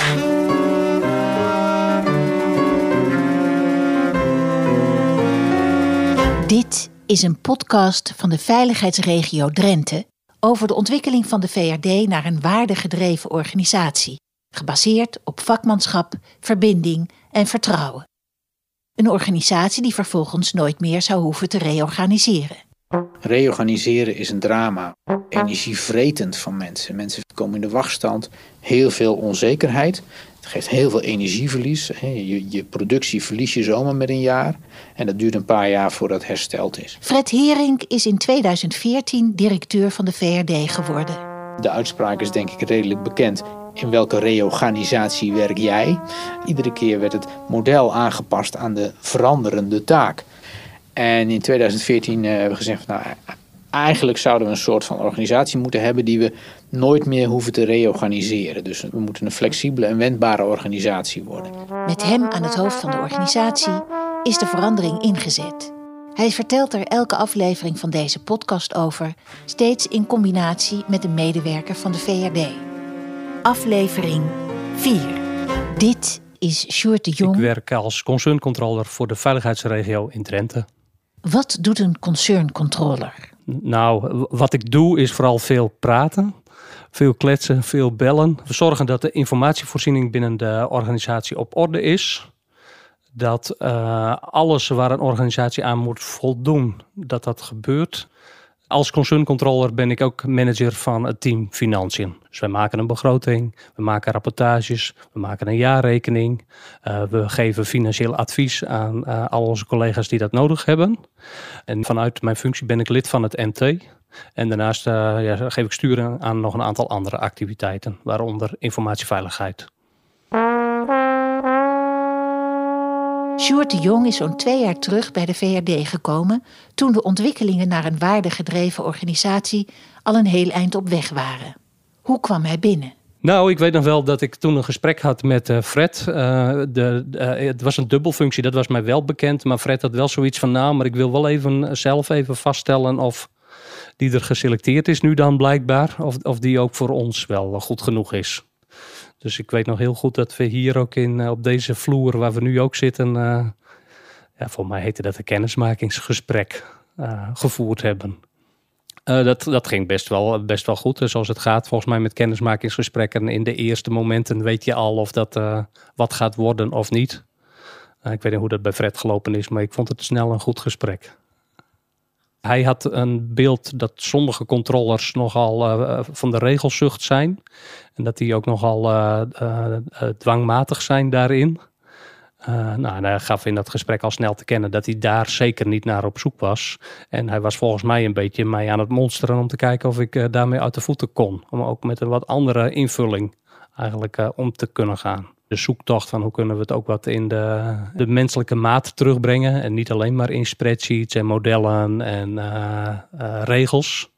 Dit is een podcast van de Veiligheidsregio Drenthe over de ontwikkeling van de VRD naar een waardegedreven organisatie, gebaseerd op vakmanschap, verbinding en vertrouwen. Een organisatie die vervolgens nooit meer zou hoeven te reorganiseren. Reorganiseren is een drama. Energievretend van mensen. Mensen komen in de wachtstand. Heel veel onzekerheid. Het geeft heel veel energieverlies. Je productie verlies je zomaar met een jaar. En dat duurt een paar jaar voordat het hersteld is. Fred Heerink is in 2014 directeur van de VRD geworden. De uitspraak is denk ik redelijk bekend. In welke reorganisatie werk jij? Iedere keer werd het model aangepast aan de veranderende taak. En in 2014 hebben we gezegd, eigenlijk zouden we een soort van organisatie moeten hebben die we nooit meer hoeven te reorganiseren. Dus we moeten een flexibele en wendbare organisatie worden. Met hem aan het hoofd van de organisatie is de verandering ingezet. Hij vertelt er elke aflevering van deze podcast over, steeds in combinatie met een medewerker van de VRD. Aflevering 4. Dit is Sjoerd de Jong. Ik werk als concerncontroller voor de veiligheidsregio in Drenthe. Wat doet een concerncontroller? Nou, wat ik doe is vooral veel praten, veel kletsen, veel bellen. We zorgen dat de informatievoorziening binnen de organisatie op orde is. Dat alles waar een organisatie aan moet voldoen, dat gebeurt. Als concerncontroller ben ik ook manager van het team Financiën. Dus wij maken een begroting, we maken rapportages, we maken een jaarrekening. We geven financieel advies aan al onze collega's die dat nodig hebben. En vanuit mijn functie ben ik lid van het MT. En daarnaast geef ik sturing aan nog een aantal andere activiteiten, waaronder informatieveiligheid. Sjoerd de Jong is zo'n 2 jaar terug bij de VRD gekomen toen de ontwikkelingen naar een waardegedreven organisatie al een heel eind op weg waren. Hoe kwam hij binnen? Nou, ik weet nog wel dat ik toen een gesprek had met Fred. Het was een dubbelfunctie, dat was mij wel bekend. Maar Fred had wel zoiets van, maar ik wil wel zelf even vaststellen of die er geselecteerd is nu dan blijkbaar. Of die ook voor ons wel goed genoeg is. Dus ik weet nog heel goed dat we hier ook op deze vloer waar we nu ook zitten, voor mij heette dat een kennismakingsgesprek, gevoerd hebben. Dat ging best wel goed, zoals het gaat. Volgens mij met kennismakingsgesprekken in de eerste momenten weet je al of dat wat gaat worden of niet. Ik weet niet hoe dat bij Fred gelopen is, maar ik vond het snel een goed gesprek. Hij had een beeld dat sommige controllers nogal van de regelzucht zijn. En dat die ook nogal dwangmatig zijn daarin. Hij gaf in dat gesprek al snel te kennen dat hij daar zeker niet naar op zoek was. En hij was volgens mij een beetje mij aan het monsteren om te kijken of ik daarmee uit de voeten kon. Om ook met een wat andere invulling eigenlijk om te kunnen gaan. De zoektocht van hoe kunnen we het ook wat in de menselijke maat terugbrengen. En niet alleen maar in spreadsheets en modellen en regels.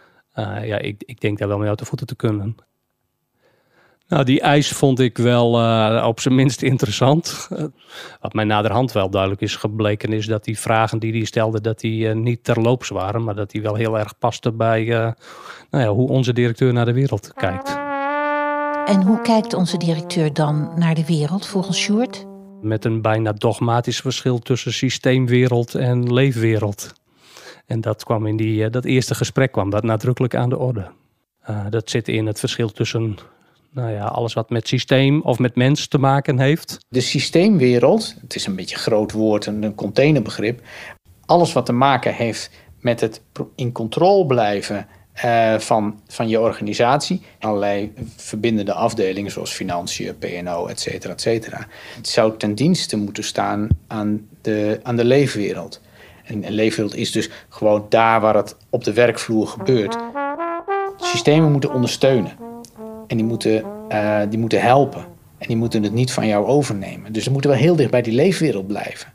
Ik denk daar wel mee uit de voeten te kunnen. Nou, die eis vond ik wel op zijn minst interessant. Wat mij naderhand wel duidelijk is gebleken is dat die vragen die hij stelde, dat die niet terloops waren. Maar dat die wel heel erg pasten bij hoe onze directeur naar de wereld kijkt. En hoe kijkt onze directeur dan naar de wereld volgens Sjoerd? Met een bijna dogmatisch verschil tussen systeemwereld en leefwereld. En dat kwam in dat eerste gesprek kwam dat nadrukkelijk aan de orde. Dat zit in het verschil tussen alles wat met systeem of met mens te maken heeft. De systeemwereld, het is een beetje een groot woord, een containerbegrip. Alles wat te maken heeft met het in controle blijven van je organisatie. Allerlei verbindende afdelingen zoals financiën, P&O, et cetera, et cetera. Het zou ten dienste moeten staan aan de leefwereld. En een leefwereld is dus gewoon daar waar het op de werkvloer gebeurt. Systemen moeten ondersteunen. En die moeten helpen. En die moeten het niet van jou overnemen. Dus ze moeten wel heel dicht bij die leefwereld blijven.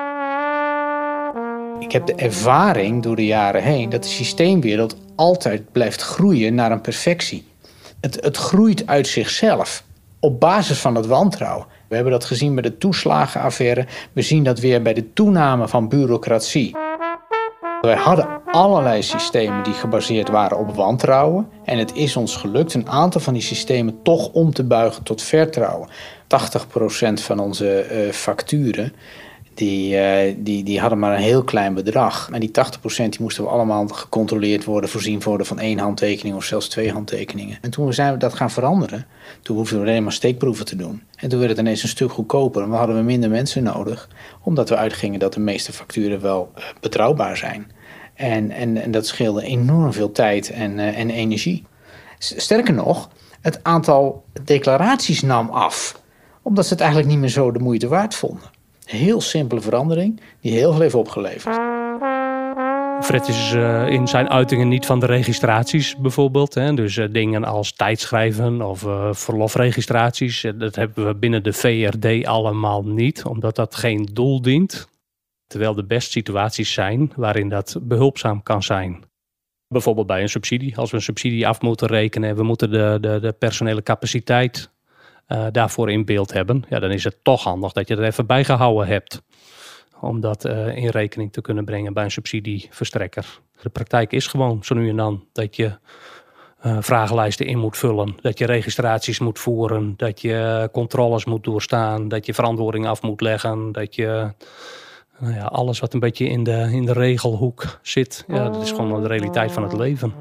Ik heb de ervaring door de jaren heen dat de systeemwereld altijd blijft groeien naar een perfectie. Het groeit uit zichzelf op basis van het wantrouwen. We hebben dat gezien bij de toeslagenaffaire. We zien dat weer bij de toename van bureaucratie. Wij hadden allerlei systemen die gebaseerd waren op wantrouwen. En het is ons gelukt een aantal van die systemen toch om te buigen tot vertrouwen. 80% van onze facturen die hadden maar een heel klein bedrag. En die 80% die moesten we allemaal gecontroleerd worden, voorzien worden van 1 handtekening of zelfs 2 handtekeningen. En toen zijn we dat gaan veranderen, toen hoefden we alleen maar steekproeven te doen. En toen werd het ineens een stuk goedkoper en we hadden minder mensen nodig, omdat we uitgingen dat de meeste facturen wel betrouwbaar zijn. En dat scheelde enorm veel tijd en energie. Sterker nog, het aantal declaraties nam af, omdat ze het eigenlijk niet meer zo de moeite waard vonden. Heel simpele verandering die heel veel heeft opgeleverd. Fred is in zijn uitingen niet van de registraties bijvoorbeeld. Hè? Dus dingen als tijdschrijven of verlofregistraties. Dat hebben we binnen de VRD allemaal niet, omdat dat geen doel dient. Terwijl er best situaties zijn waarin dat behulpzaam kan zijn. Bijvoorbeeld bij een subsidie. Als we een subsidie af moeten rekenen en we moeten de personele capaciteit daarvoor in beeld hebben, ja, dan is het toch handig dat je er even bijgehouden hebt. Om dat in rekening te kunnen brengen bij een subsidieverstrekker. De praktijk is gewoon zo nu en dan dat je vragenlijsten in moet vullen. Dat je registraties moet voeren. Dat je controles moet doorstaan. Dat je verantwoording af moet leggen. Dat je alles wat een beetje in de regelhoek zit. Ja, dat is gewoon de realiteit van het leven.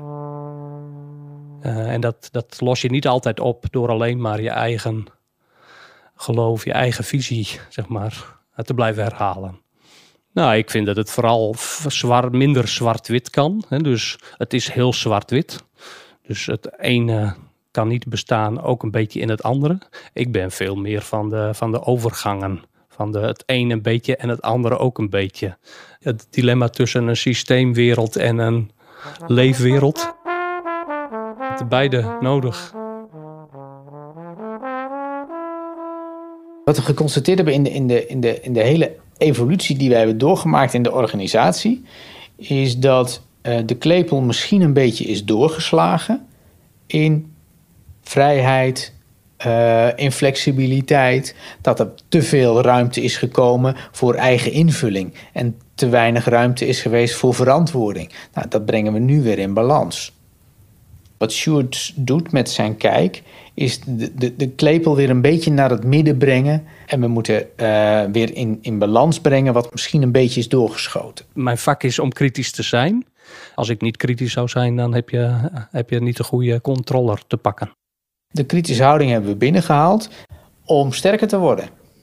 En dat los je niet altijd op door alleen maar je eigen geloof, je eigen visie, zeg maar, te blijven herhalen. Nou, ik vind dat het vooral minder zwart-wit kan. Hè? Dus het is heel zwart-wit. Dus het ene kan niet bestaan, ook een beetje in het andere. Ik ben veel meer van de overgangen. Van het ene een beetje en het andere ook een beetje. Het dilemma tussen een systeemwereld en een leefwereld. De beide nodig. Wat we geconstateerd hebben in de hele evolutie die wij hebben doorgemaakt in de organisatie, is dat de klepel misschien een beetje is doorgeslagen in vrijheid, in flexibiliteit, dat er te veel ruimte is gekomen voor eigen invulling en te weinig ruimte is geweest voor verantwoording. Nou, dat brengen we nu weer in balans. Wat Sjoerd doet met zijn kijk is de klepel weer een beetje naar het midden brengen. En we moeten weer in balans brengen wat misschien een beetje is doorgeschoten. Mijn vak is om kritisch te zijn. Als ik niet kritisch zou zijn, dan heb je niet de goede controller te pakken. De kritische houding hebben we binnengehaald om sterker te worden.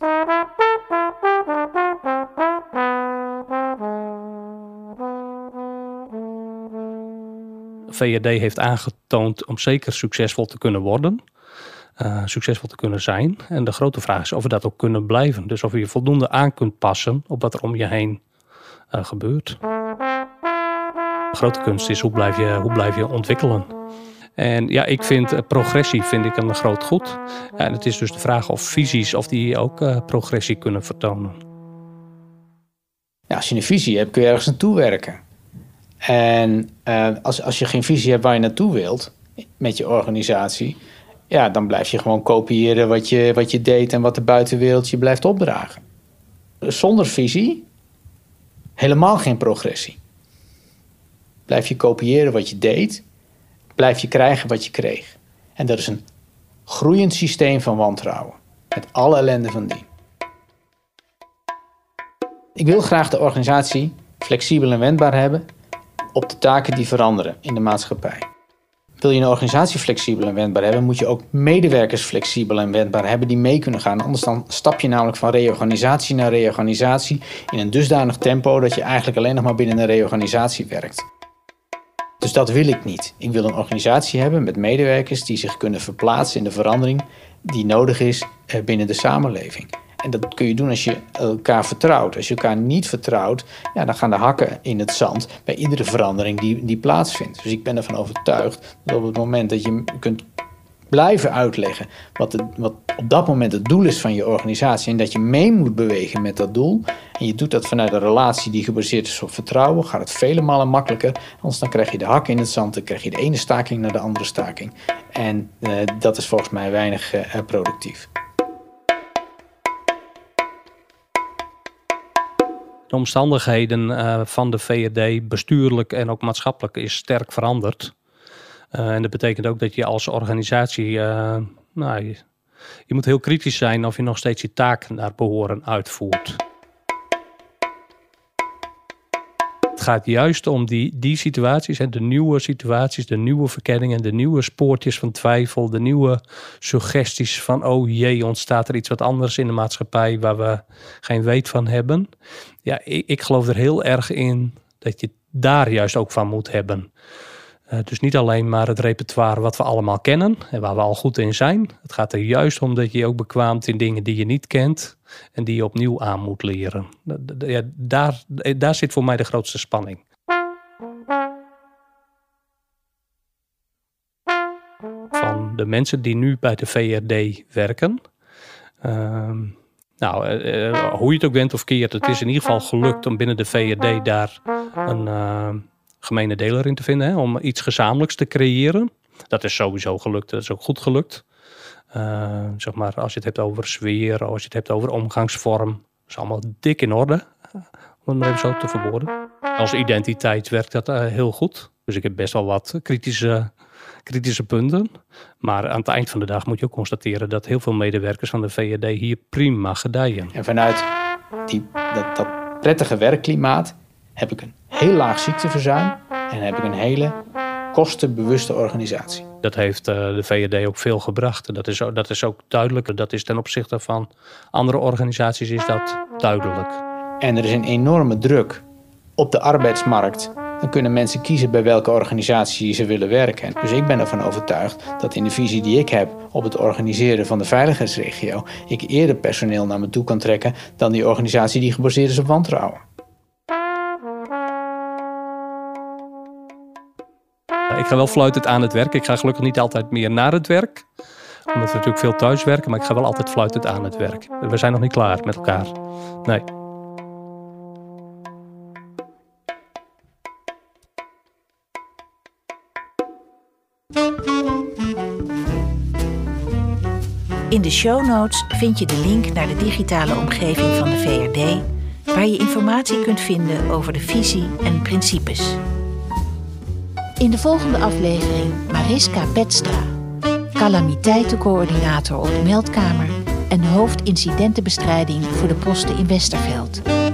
VRD heeft aangetoond om zeker succesvol te kunnen worden. Succesvol te kunnen zijn. En de grote vraag is of we dat ook kunnen blijven. Dus of je voldoende aan kunt passen op wat er om je heen gebeurt. De grote kunst is hoe blijf je ontwikkelen. En ja, ik vind progressie een groot goed. En het is dus de vraag of visies of die ook progressie kunnen vertonen. Ja, als je een visie hebt kun je ergens naartoe werken. En als je geen visie hebt waar je naartoe wilt met je organisatie, ja, dan blijf je gewoon kopiëren wat je deed en wat de buitenwereld je blijft opdragen. Zonder visie helemaal geen progressie. Blijf je kopiëren wat je deed, blijf je krijgen wat je kreeg. En dat is een groeiend systeem van wantrouwen, met alle ellende van dien. Ik wil graag de organisatie flexibel en wendbaar hebben op de taken die veranderen in de maatschappij. Wil je een organisatie flexibel en wendbaar hebben, moet je ook medewerkers flexibel en wendbaar hebben die mee kunnen gaan. Anders dan stap je namelijk van reorganisatie naar reorganisatie in een dusdanig tempo dat je eigenlijk alleen nog maar binnen een reorganisatie werkt. Dus dat wil ik niet. Ik wil een organisatie hebben met medewerkers die zich kunnen verplaatsen in de verandering die nodig is binnen de samenleving. En dat kun je doen als je elkaar vertrouwt. Als je elkaar niet vertrouwt, ja, dan gaan de hakken in het zand bij iedere verandering die plaatsvindt. Dus ik ben ervan overtuigd dat op het moment dat je kunt blijven uitleggen wat op dat moment het doel is van je organisatie en dat je mee moet bewegen met dat doel, en je doet dat vanuit een relatie die gebaseerd is op vertrouwen, gaat het vele malen makkelijker. Anders dan krijg je de hakken in het zand, dan krijg je de ene staking naar de andere staking. En dat is volgens mij weinig productief. De omstandigheden van de VRD, bestuurlijk en ook maatschappelijk, is sterk veranderd. En dat betekent ook dat je als organisatie, je moet heel kritisch zijn of je nog steeds je taak naar behoren uitvoert. Het gaat juist om die situaties, de nieuwe situaties, de nieuwe verkenningen, de nieuwe spoortjes van twijfel, de nieuwe suggesties van oh jee, ontstaat er iets wat anders in de maatschappij waar we geen weet van hebben. Ja, ik geloof er heel erg in dat je daar juist ook van moet hebben. Dus niet alleen maar het repertoire wat we allemaal kennen en waar we al goed in zijn. Het gaat er juist om dat je je ook bekwaamt in dingen die je niet kent en die je opnieuw aan moet leren. Ja, daar zit voor mij de grootste spanning. Van de mensen die nu bij de VRD werken. Hoe je het ook bent of keert, het is in ieder geval gelukt om binnen de VRD daar een gemene deler in te vinden. Hè, om iets gezamenlijks te creëren. Dat is sowieso gelukt. Dat is ook goed gelukt. Zeg maar, als je het hebt over sfeer, als je het hebt over omgangsvorm. Dat is allemaal dik in orde. Om het maar even zo te verwoorden. Als identiteit werkt dat heel goed. Dus ik heb best wel wat kritische punten. Maar aan het eind van de dag moet je ook constateren dat heel veel medewerkers van de VRD hier prima gedijen. En vanuit dat prettige werkklimaat heb ik een heel laag ziekteverzuim en heb ik een hele kostenbewuste organisatie. Dat heeft de VRD ook veel gebracht. Dat is ook duidelijk. Dat is ten opzichte van andere organisaties is dat duidelijk. En er is een enorme druk op de arbeidsmarkt. Dan kunnen mensen kiezen bij welke organisatie ze willen werken. Dus ik ben ervan overtuigd dat in de visie die ik heb op het organiseren van de veiligheidsregio, ik eerder personeel naar me toe kan trekken dan die organisatie die gebaseerd is op wantrouwen. Ik ga wel fluitend aan het werk. Ik ga gelukkig niet altijd meer naar het werk. Omdat we natuurlijk veel thuis werken. Maar ik ga wel altijd fluitend aan het werk. We zijn nog niet klaar met elkaar. Nee. In de show notes vind je de link naar de digitale omgeving van de VRD, waar je informatie kunt vinden over de visie en principes. In de volgende aflevering Mariska Petstra, calamiteitencoördinator op de meldkamer en hoofdincidentenbestrijding voor de posten in Westerveld.